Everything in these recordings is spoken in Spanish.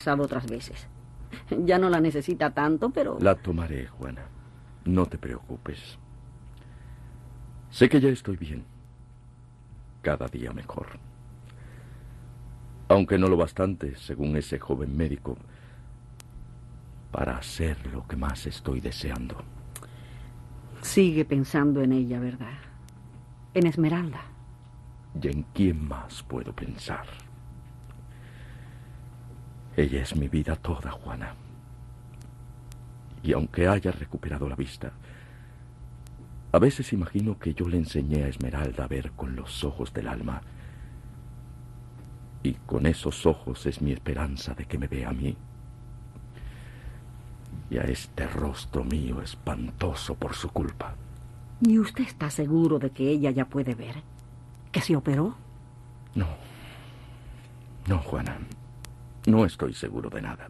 pasado otras veces. Ya no la necesita tanto, pero... La tomaré, Juana. No te preocupes. Sé que ya estoy bien. Cada día mejor. Aunque no lo bastante, según ese joven médico, para hacer lo que más estoy deseando. Sigue pensando en ella, ¿verdad? En Esmeralda. ¿Y en quién más puedo pensar? Ella es mi vida toda, Juana. Y aunque haya recuperado la vista, a veces imagino que yo le enseñé a Esmeralda a ver con los ojos del alma. Y con esos ojos es mi esperanza de que me vea a mí. Y a este rostro mío espantoso por su culpa. ¿Y usted está seguro de que ella ya puede ver? ¿Que se operó? No. No, Juana. No estoy seguro de nada.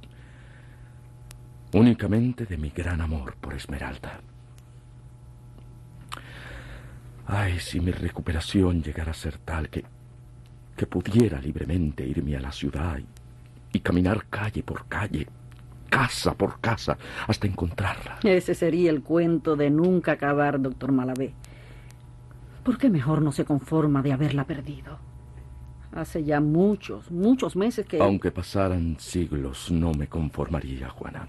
Únicamente de mi gran amor por Esmeralda. Ay, si mi recuperación llegara a ser tal que pudiera libremente irme a la ciudad y caminar calle por calle, casa por casa, hasta encontrarla. Ese sería el cuento de nunca acabar, doctor Malavé. ¿Por qué mejor no se conforma de haberla perdido? Hace ya muchos meses que... Aunque pasaran siglos, no me conformaría, Juana.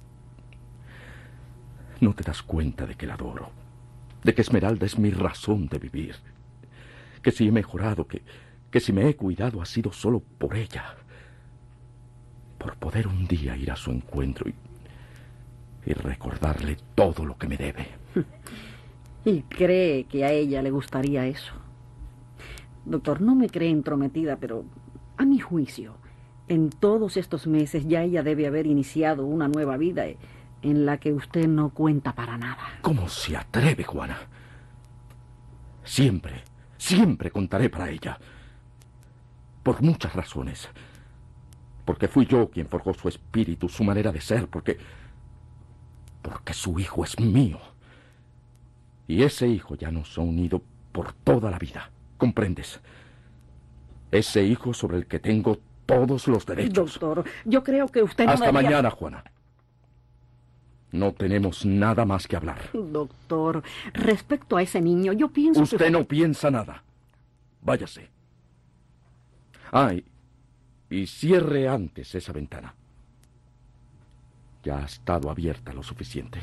¿No te das cuenta de que la adoro? De que Esmeralda es mi razón de vivir. Que si he mejorado, que si me he cuidado ha sido solo por ella. Por poder un día ir a su encuentro y recordarle todo lo que me debe. ¿Y cree que a ella le gustaría eso? Doctor, no me cree entrometida, pero a mi juicio, en todos estos meses ya ella debe haber iniciado una nueva vida en la que usted no cuenta para nada. ¿Cómo se atreve, Juana? Siempre contaré para ella. Por muchas razones. Porque fui yo quien forjó su espíritu, su manera de ser, porque su hijo es mío. Y ese hijo ya nos ha unido por toda la vida. ¿Comprendes? Ese hijo sobre el que tengo todos los derechos. Doctor, yo creo que usted no Hasta debería... mañana, Juana. No tenemos nada más que hablar. Doctor, respecto a ese niño, yo pienso Usted no piensa nada. Váyase. Y cierre antes esa ventana. Ya ha estado abierta lo suficiente.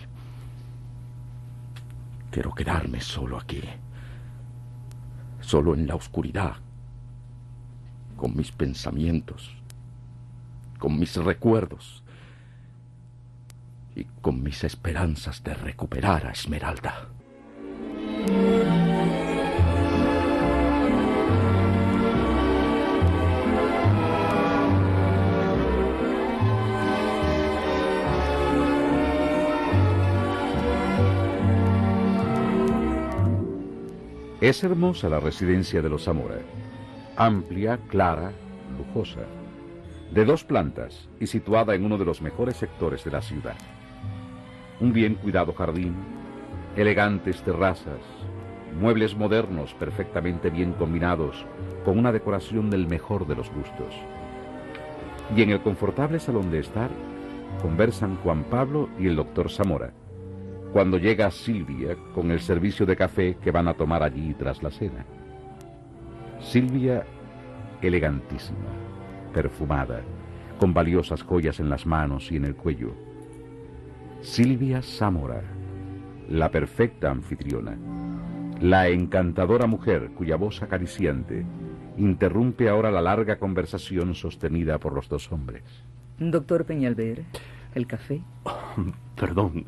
Quiero quedarme solo aquí. Solo en la oscuridad. Con mis pensamientos. Con mis recuerdos. Y con mis esperanzas de recuperar a Esmeralda. Es hermosa la residencia de los Zamora. Amplia, clara, lujosa. De 2 plantas y situada en uno de los mejores sectores de la ciudad. Un bien cuidado jardín, elegantes terrazas, muebles modernos perfectamente bien combinados con una decoración del mejor de los gustos. Y en el confortable salón de estar conversan Juan Pablo y el doctor Zamora, cuando llega Silvia con el servicio de café que van a tomar allí tras la cena. Silvia, elegantísima, perfumada, con valiosas joyas en las manos y en el cuello. Silvia Zamora, la perfecta anfitriona, la encantadora mujer cuya voz acariciante interrumpe ahora la larga conversación sostenida por los 2 hombres. Doctor Peñalver, ¿el café? Perdón.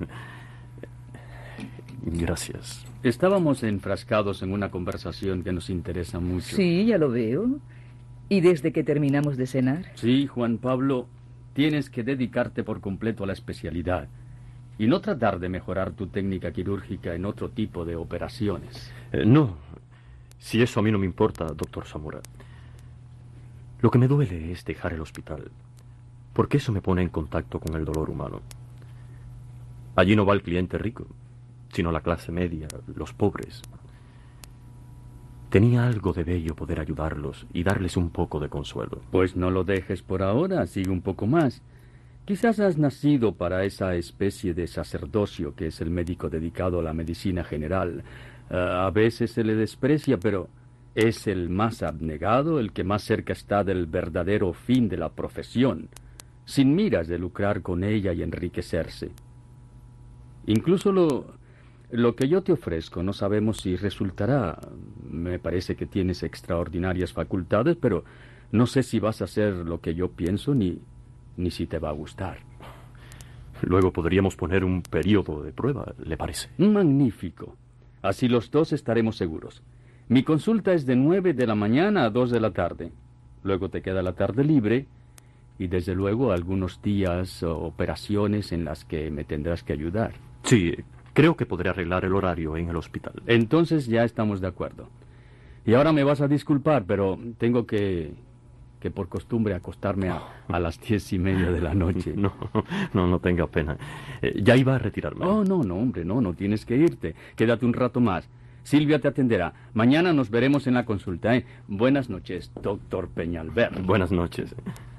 Gracias. Estábamos enfrascados en una conversación que nos interesa mucho. Sí, ya lo veo. ¿Y desde que terminamos de cenar? Sí, Juan Pablo, tienes que dedicarte por completo a la especialidad y no tratar de mejorar tu técnica quirúrgica en otro tipo de operaciones. No, si eso a mí no me importa, doctor Zamora. Lo que me duele es dejar el hospital, porque eso me pone en contacto con el dolor humano. Allí no va el cliente rico, sino la clase media, los pobres. Tenía algo de bello poder ayudarlos y darles un poco de consuelo. Pues no lo dejes por ahora, sigue un poco más. Quizás has nacido para esa especie de sacerdocio que es el médico dedicado a la medicina general. A veces se le desprecia, pero es el más abnegado, el que más cerca está del verdadero fin de la profesión, sin miras de lucrar con ella y enriquecerse. Incluso lo que yo te ofrezco no sabemos si resultará. Me parece que tienes extraordinarias facultades, pero no sé si vas a hacer lo que yo pienso ni si te va a gustar. Luego podríamos poner un periodo de prueba, ¿le parece? Magnífico. Así los dos estaremos seguros. Mi consulta es de 9 de la mañana a 2 de la tarde. Luego te queda la tarde libre y desde luego algunos días o operaciones en las que me tendrás que ayudar. Sí, creo que podré arreglar el horario en el hospital. Entonces ya estamos de acuerdo. Y ahora me vas a disculpar, pero tengo que por costumbre acostarme a las 10:30 de la noche. No tenga pena. Ya iba a retirarme. Oh, no, hombre, no tienes que irte. Quédate un rato más. Silvia te atenderá. Mañana nos veremos en la consulta, ¿eh? Buenas noches, doctor Peñalver. Buenas noches.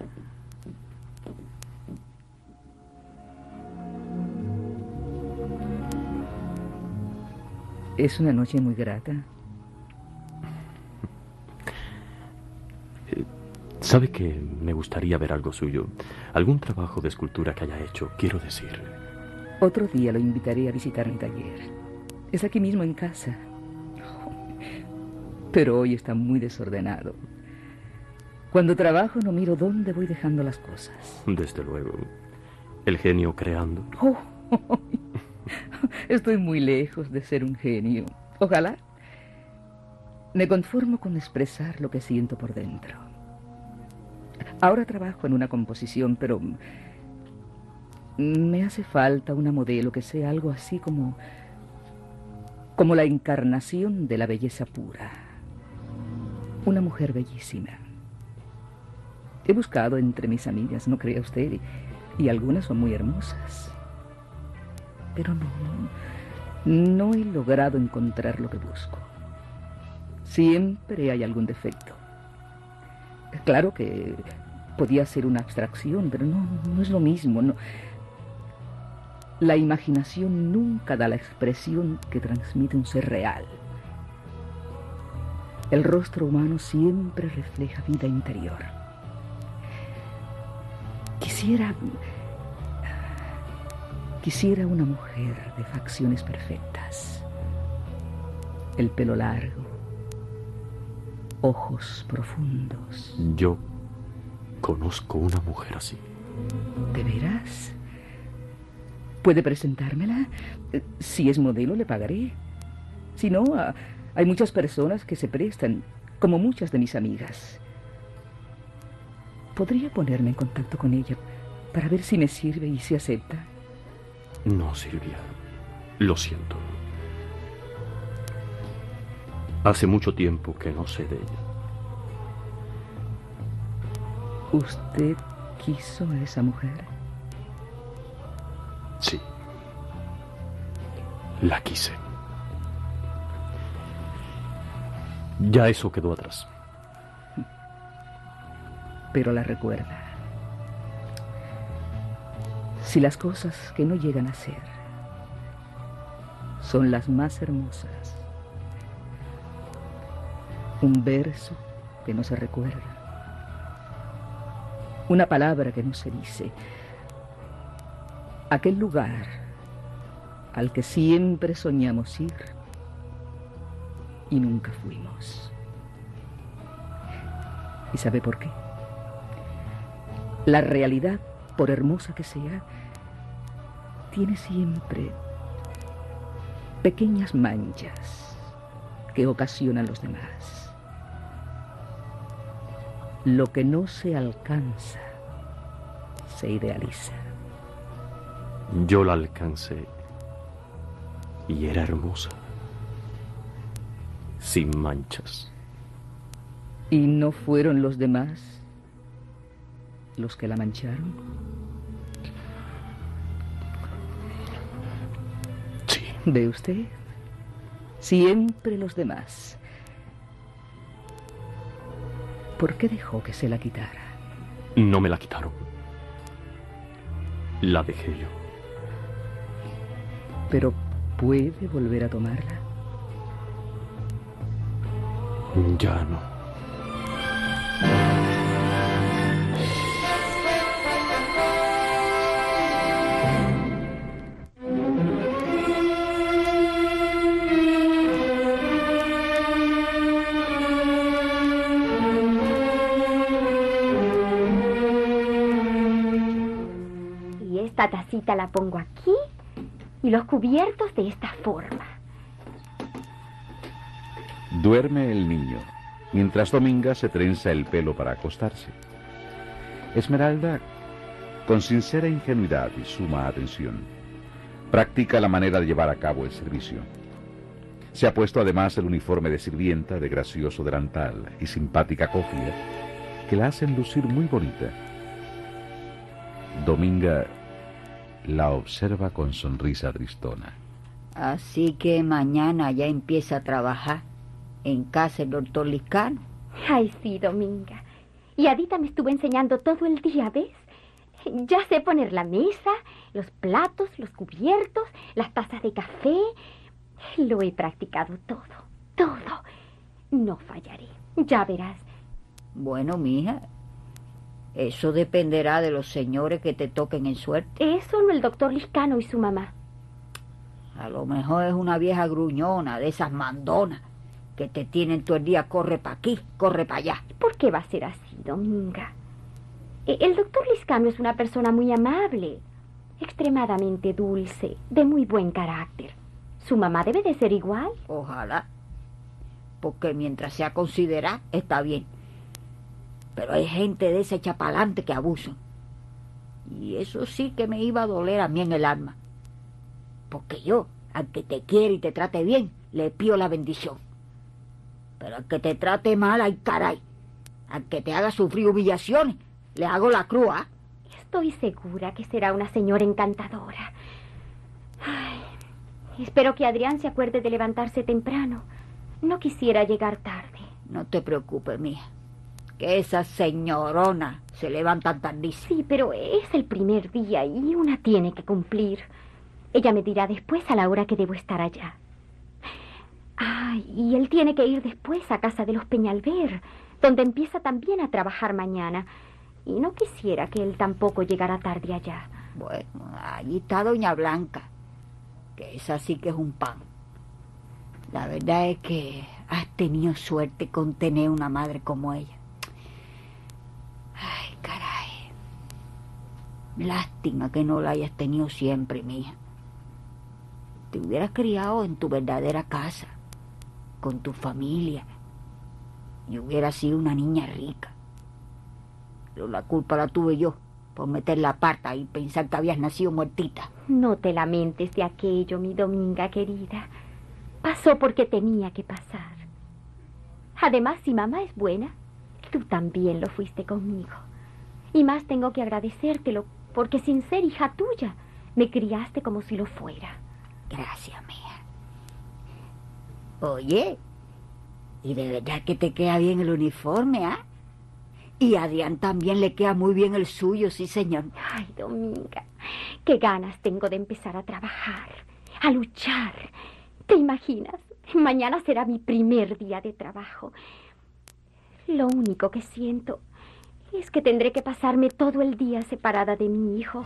Es una noche muy grata. ¿Sabe que me gustaría ver algo suyo? Algún trabajo de escultura que haya hecho, quiero decir. Otro día lo invitaré a visitar mi taller. Es aquí mismo en casa. Pero hoy está muy desordenado. Cuando trabajo no miro dónde voy dejando las cosas. Desde luego. El genio creando. Oh, estoy muy lejos de ser un genio. Ojalá. Me conformo con expresar lo que siento por dentro. Ahora trabajo en una composición, pero me hace falta una modelo que sea algo así como la encarnación de la belleza pura. Una mujer bellísima. He buscado entre mis amigas, no crea usted, y algunas son muy hermosas. Pero no he logrado encontrar lo que busco. Siempre hay algún defecto. Claro que podía ser una abstracción, pero no es lo mismo. No. La imaginación nunca da la expresión que transmite un ser real. El rostro humano siempre refleja vida interior. Quisiera una mujer de facciones perfectas. El pelo largo, ojos profundos. Yo conozco una mujer así. ¿De veras? ¿Puede presentármela? Si es modelo, le pagaré. Si no, hay muchas personas que se prestan, como muchas de mis amigas. ¿Podría ponerme en contacto con ella para ver si me sirve y si acepta? No, Silvia. Lo siento. Hace mucho tiempo que no sé de ella. ¿Usted quiso a esa mujer? Sí. La quise. Ya eso quedó atrás. Pero la recuerda. Si las cosas que no llegan a ser son las más hermosas, un verso que no se recuerda, una palabra que no se dice, aquel lugar al que siempre soñamos ir y nunca fuimos. ¿Y sabe por qué? La realidad, por hermosa que sea, tiene siempre pequeñas manchas que ocasionan los demás. Lo que no se alcanza se idealiza. Yo la alcancé y era hermosa, sin manchas. ¿Y no fueron los demás los que la mancharon? Sí. ¿Ve usted? Siempre los demás. ¿Por qué dejó que se la quitara? No me la quitaron. La dejé yo. ¿Pero puede volver a tomarla? Ya no. Y esta tacita la pongo aquí y los cubiertos de esta forma. Duerme el niño, mientras Dominga se trenza el pelo para acostarse. Esmeralda, con sincera ingenuidad y suma atención, practica la manera de llevar a cabo el servicio. Se ha puesto además el uniforme de sirvienta de gracioso delantal y simpática cofia que la hacen lucir muy bonita. Dominga la observa con sonrisa tristona. Así que mañana ya empieza a trabajar en casa del doctor Liscano. Ay, sí, Dominga. Y Adita me estuvo enseñando todo el día, ¿ves? Ya sé poner la mesa, los platos, los cubiertos, las tazas de café. Lo he practicado todo, todo. No fallaré, ya verás. Bueno, mija, eso dependerá de los señores que te toquen en suerte. Es solo el doctor Liscano y su mamá. A lo mejor es una vieja gruñona, de esas mandonas, que te tienen todo el día, corre para aquí, corre para allá. ¿Por qué va a ser así, Dominga? El doctor Liscano es una persona muy amable, extremadamente dulce, de muy buen carácter. Su mamá debe de ser igual. Ojalá, porque mientras sea considerada, está bien. Pero hay gente de ese chapalante que abusan. Y eso sí que me iba a doler a mí en el alma. Porque yo, al que te quiere y te trate bien, le pido la bendición. Pero al que te trate mal, ay caray. Al que te haga sufrir humillaciones, le hago la cruz, ¿ah? Estoy segura que será una señora encantadora. Ay, espero que Adrián se acuerde de levantarse temprano. No quisiera llegar tarde. No te preocupes, mija, que esas señoronas se levantan tardísimo. Sí, pero es el primer día y una tiene que cumplir. Ella me dirá después a la hora que debo estar allá. Ay, y él tiene que ir después a casa de los Peñalver, donde empieza también a trabajar mañana. Y no quisiera que él tampoco llegara tarde allá. Bueno, allí está doña Blanca, que esa sí que es un pan. La verdad es que has tenido suerte con tener una madre como ella. Ay, caray. Lástima que no la hayas tenido siempre, mija. Te hubieras criado en tu verdadera casa, con tu familia, y hubieras sido una niña rica. Pero la culpa la tuve yo, por meter la pata y pensar que habías nacido muertita. No te lamentes de aquello, mi Dominga querida. Pasó porque tenía que pasar. Además, si mamá es buena, tú también lo fuiste conmigo. Y más tengo que agradecértelo, porque sin ser hija tuya, me criaste como si lo fuera. Gracias, mía. Oye, y de verdad que te queda bien el uniforme, ¿ah? Y a Adrián también le queda muy bien el suyo, sí, señor. Ay, Dominga, qué ganas tengo de empezar a trabajar, a luchar. ¿Te imaginas? Mañana será mi primer día de trabajo. Lo único que siento es que tendré que pasarme todo el día separada de mi hijo.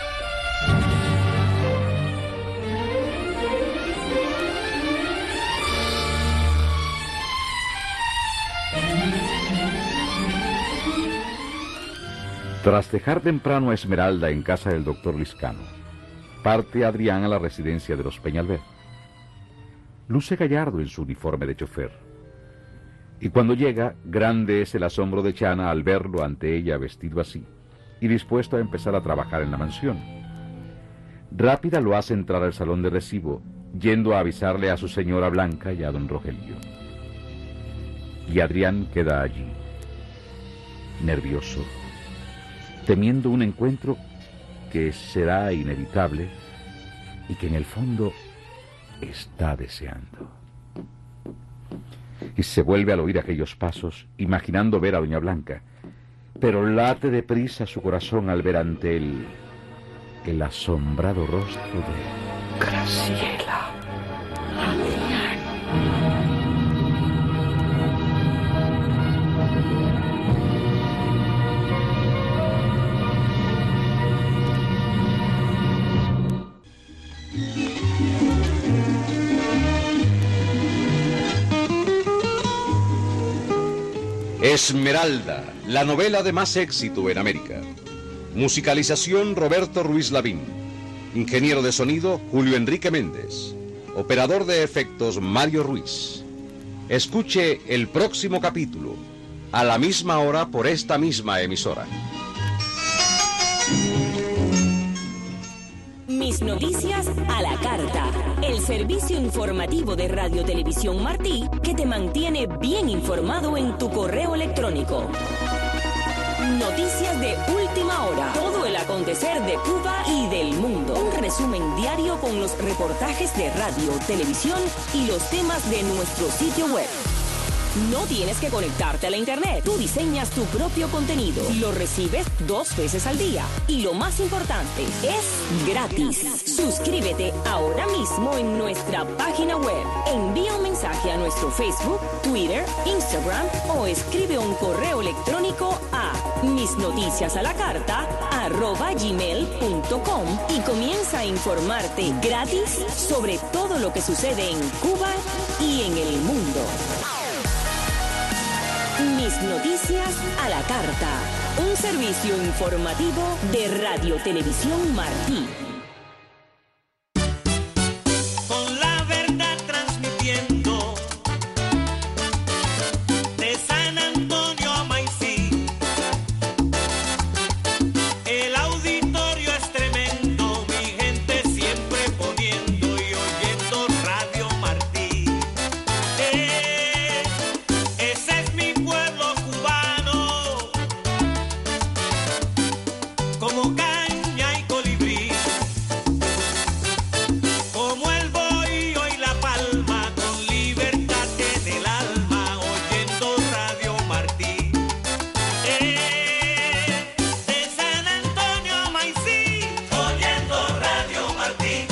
Tras dejar temprano a Esmeralda en casa del doctor Liscano, parte Adrián a la residencia de los Peñalver. Luce gallardo en su uniforme de chofer. Y cuando llega, grande es el asombro de Chana al verlo ante ella vestido así y dispuesto a empezar a trabajar en la mansión. Rápida lo hace entrar al salón de recibo, yendo a avisarle a su señora Blanca y a don Rogelio. Y Adrián queda allí, nervioso, temiendo un encuentro que será inevitable y que en el fondo está deseando. y se vuelve al oír aquellos pasos, imaginando ver a doña Blanca. Pero late deprisa su corazón al ver ante él el asombrado rostro de Graciela. Esmeralda, la novela de más éxito en América. Musicalización Roberto Ruiz Lavín. Ingeniero de sonido Julio Enrique Méndez. Operador de efectos Mario Ruiz. Escuche el próximo capítulo, a la misma hora por esta misma emisora. Mis noticias a la carta. El servicio informativo de Radio Televisión Martí que te mantiene bien informado en tu correo electrónico. Noticias de última hora. Todo el acontecer de Cuba y del mundo. Un resumen diario con los reportajes de radio, televisión y los temas de nuestro sitio web. No tienes que conectarte a la internet. Tú diseñas tu propio contenido. Lo recibes 2 veces al día. Y lo más importante, es gratis. Suscríbete ahora mismo en nuestra página web. Envía un mensaje a nuestro Facebook, Twitter, Instagram o escribe un correo electrónico a misnoticiasalacarta@gmail.com y comienza a informarte gratis sobre todo lo que sucede en Cuba y en el mundo. Mis noticias a la carta. Un servicio informativo de Radio Televisión Martí. Con la verdad transmitiendo de San Antonio a Maicí. El auditorio es tremendo, mi gente siempre poniendo y oyendo Radio Martí. Ese es mi pueblo cubano, como caña y colibrí, como el bohío y la palma, con libertad en el alma, oyendo Radio Martí. De San Antonio a Maicí, oyendo Radio Martí.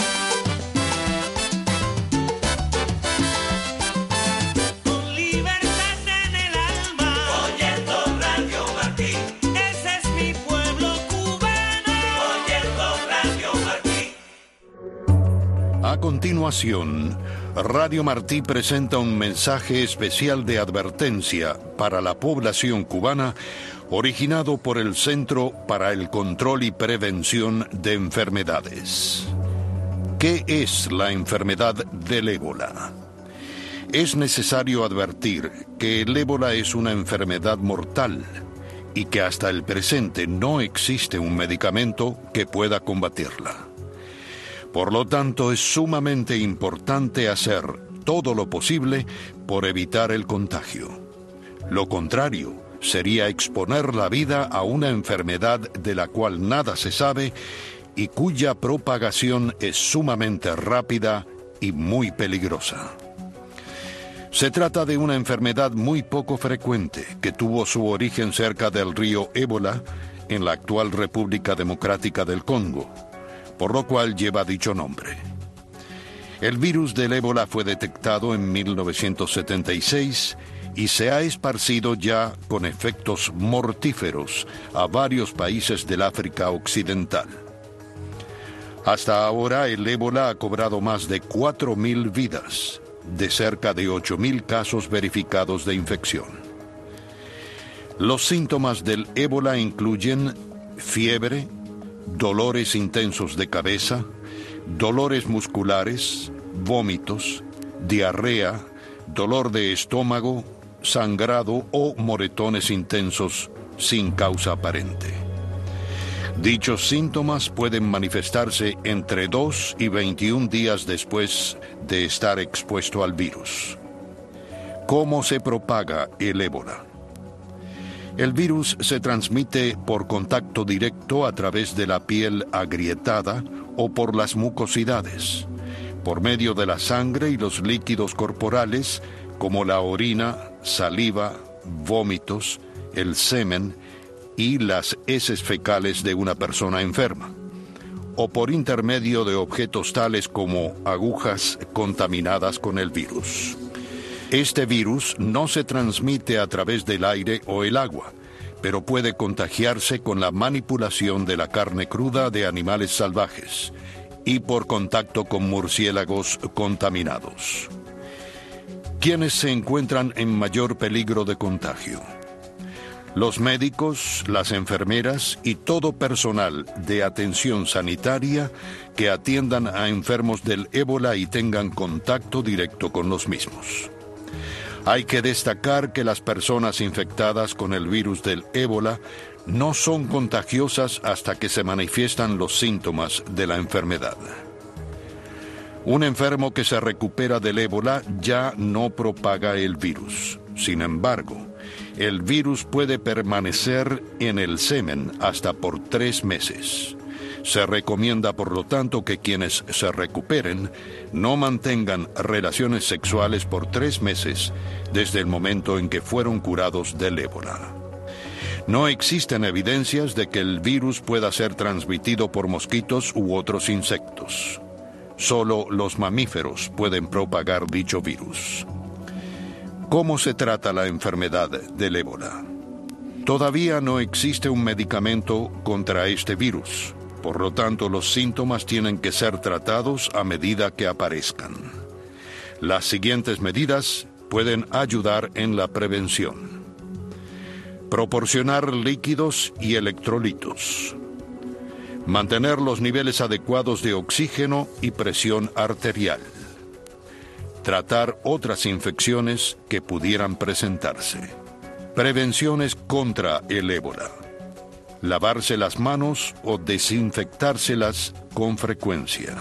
Con libertad en el alma, oyendo Radio Martí. Ese es mi pueblo cubano, oyendo Radio Martí. A continuación, Radio Martí presenta un mensaje especial de advertencia para la población cubana, originado por el Centro para el Control y Prevención de Enfermedades. ¿Qué es la enfermedad del ébola? Es necesario advertir que el ébola es una enfermedad mortal y que hasta el presente no existe un medicamento que pueda combatirla. Por lo tanto, es sumamente importante hacer todo lo posible por evitar el contagio. Lo contrario sería exponer la vida a una enfermedad de la cual nada se sabe y cuya propagación es sumamente rápida y muy peligrosa. Se trata de una enfermedad muy poco frecuente que tuvo su origen cerca del río Ébola, en la actual República Democrática del Congo, por lo cual lleva dicho nombre. El virus del ébola fue detectado en 1976 y se ha esparcido ya con efectos mortíferos a varios países del África Occidental. Hasta ahora el ébola ha cobrado más de 4.000 vidas, de cerca de 8.000 casos verificados de infección. Los síntomas del ébola incluyen fiebre, dolores intensos de cabeza, dolores musculares, vómitos, diarrea, dolor de estómago, sangrado o moretones intensos sin causa aparente. Dichos síntomas pueden manifestarse entre 2 y 21 días después de estar expuesto al virus. ¿Cómo se propaga el ébola? El virus se transmite por contacto directo a través de la piel agrietada o por las mucosidades, por medio de la sangre y los líquidos corporales como la orina, saliva, vómitos, el semen y las heces fecales de una persona enferma, o por intermedio de objetos tales como agujas contaminadas con el virus. Este virus no se transmite a través del aire o el agua, pero puede contagiarse con la manipulación de la carne cruda de animales salvajes y por contacto con murciélagos contaminados. ¿Quiénes se encuentran en mayor peligro de contagio? Los médicos, las enfermeras y todo personal de atención sanitaria que atiendan a enfermos del ébola y tengan contacto directo con los mismos. Hay que destacar que las personas infectadas con el virus del ébola no son contagiosas hasta que se manifiestan los síntomas de la enfermedad. Un enfermo que se recupera del ébola ya no propaga el virus. Sin embargo, el virus puede permanecer en el semen hasta por 3 meses. Se recomienda, por lo tanto, que quienes se recuperen no mantengan relaciones sexuales por 3 meses desde el momento en que fueron curados del ébola. No existen evidencias de que el virus pueda ser transmitido por mosquitos u otros insectos. Solo los mamíferos pueden propagar dicho virus. ¿Cómo se trata la enfermedad del ébola? Todavía no existe un medicamento contra este virus. Por lo tanto, los síntomas tienen que ser tratados a medida que aparezcan. Las siguientes medidas pueden ayudar en la prevención. Proporcionar líquidos y electrolitos. Mantener los niveles adecuados de oxígeno y presión arterial. Tratar otras infecciones que pudieran presentarse. Prevenciones contra el ébola. Lavarse las manos o desinfectárselas con frecuencia.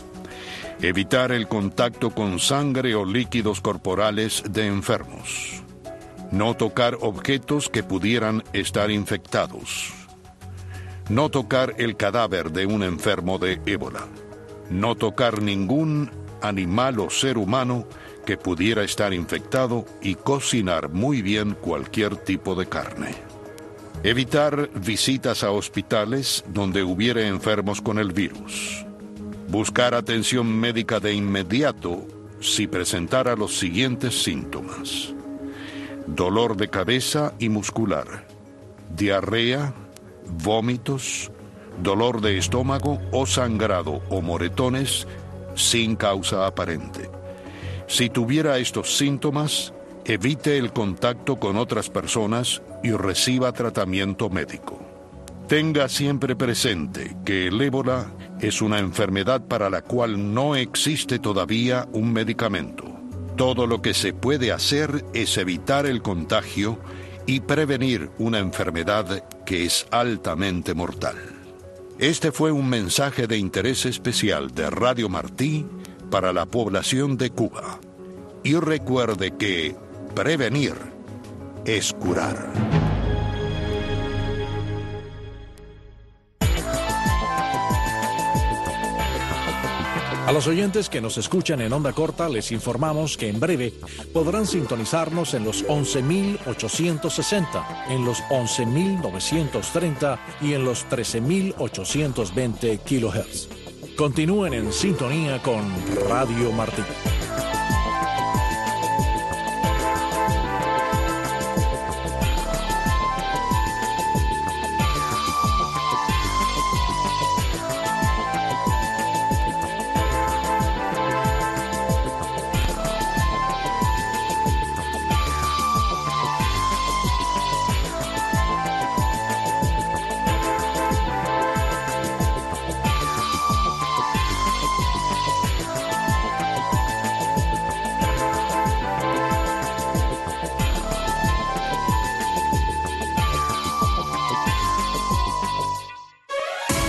Evitar el contacto con sangre o líquidos corporales de enfermos. No tocar objetos que pudieran estar infectados. No tocar el cadáver de un enfermo de ébola. No tocar ningún animal o ser humano que pudiera estar infectado y cocinar muy bien cualquier tipo de carne. Evitar visitas a hospitales donde hubiera enfermos con el virus. Buscar atención médica de inmediato si presentara los siguientes síntomas: dolor de cabeza y muscular, diarrea, vómitos, dolor de estómago o sangrado o moretones sin causa aparente. Si tuviera estos síntomas, evite el contacto con otras personas y reciba tratamiento médico. Tenga siempre presente que el ébola es una enfermedad para la cual no existe todavía un medicamento. Todo lo que se puede hacer es evitar el contagio y prevenir una enfermedad que es altamente mortal. Este fue un mensaje de interés especial de Radio Martí para la población de Cuba. Y recuerde que prevenir es curar. A los oyentes que nos escuchan en onda corta les informamos que en breve podrán sintonizarnos en los 11.860, en los 11.930 y en los 13.820 kHz. Continúen en sintonía con Radio Martí.